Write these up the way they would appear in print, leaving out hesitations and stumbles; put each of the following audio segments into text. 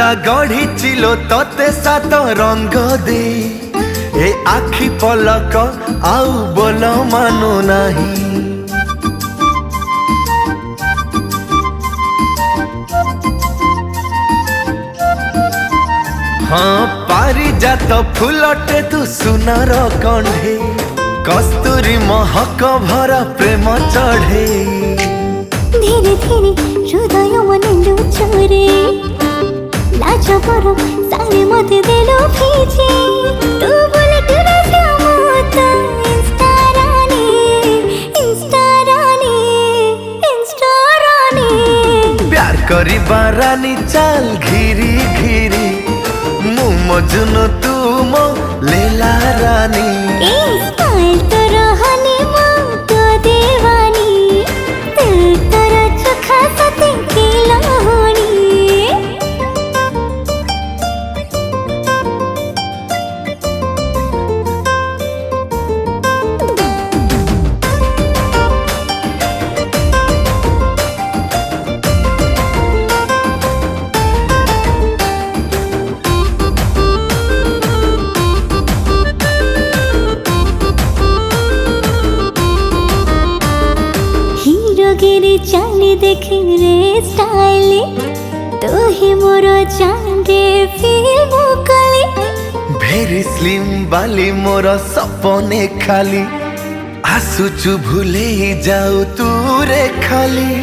खुदा गढ़ी चिलो तते सात रंग दे ए आखि पलक आउ बोल मानु नाही। हाँ पारिजात फुलटे तू सुनार कंढे कस्तूरी महक भरा प्रेम चढ़े। धीरे धीरे हृदय मन लुचरे लाज पर सारे मत देलो फीजे तू बोले तेरा जामत इंस्टा रानी इंस्टा रानी इंस्टा रानी। प्यार करी बारानी चाल घिरी घिरी मु मजनू तू मो लेला रानी। स्टाइल तो रहनी मो तो दीवानी दिल तेरा चखा सते की लाहौनी। गिरी चाली देखे रे स्टाइल तो ही मोरो चांदे फिल्म कली। भेरी स्लिम बाली मोर सपने खाली आसुचु भूले जाऊ तू रे खाली।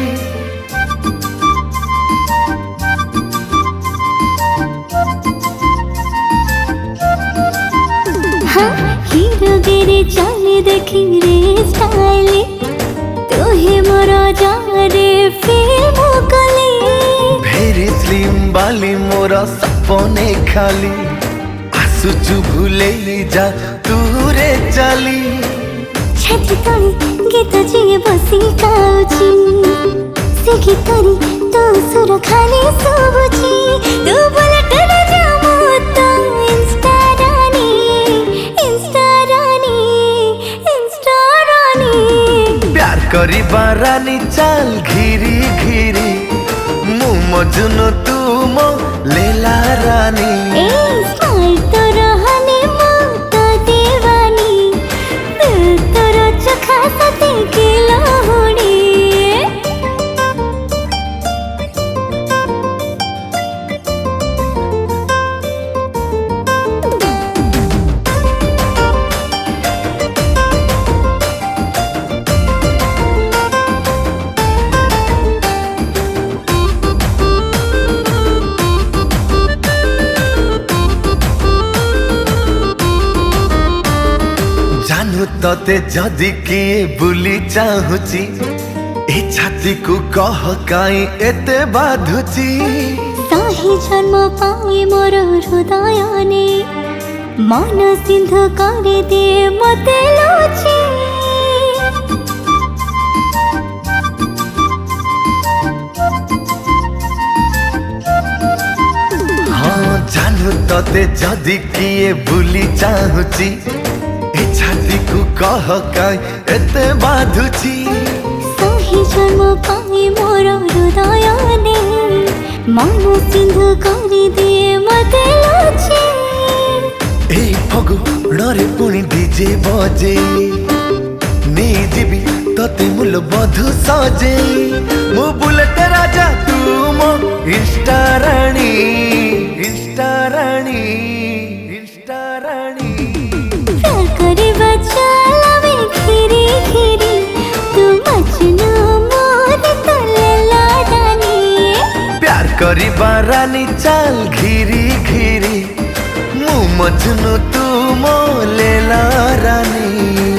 हाँ हीरो गिरी चाली देखे रे स्टाइल तो ही मोरो जारे फिल्म कली। भेरी स्लिम बाली मोर सपने खाली आसुचु भूले जा तू रे चाली। छाती तले गीत जी बसी गाउची से गीतरी तो सुर खाली सोबुची तू बोले तेरे जामो तो इंस्टा रानी इंस्टा रानी इंस्टा रानी। प्यार करी बारानी चाल घिरी घिरी मु मजनू तू मो लेला रानी। स्माइल तो रहनी मो तो दीवानी दिल तोरो चखा सते की लाहौनी। जानू तते जदि किए बुली चाहुची ए छाती को कह काई एते बाधुची। साही जन्म पाए मोर हृदय ने मन सिंधु करे दे मते लोची। हाँ जानू तते जदि किए बुली चाहुची ए छाती को कह काई एते बाधुची। साही जन्म पाए मोर हृदय ने मन सिंधु करे दे मते लोची। ए फगु डरे पुणी डीजे बजे नी जीबी तते मुल बधु सजे मु बुलेट राजा तू मो इंस्टा रानी इंस्टा रानी इंस्टा रानी। प्यार करे बच्चा लावे खीरी खीरी तू मजनू मोर तो लेला रानी। प्यार करी बारानी चाल घिरी घिरी मु मजनू तू मो लेला रानी।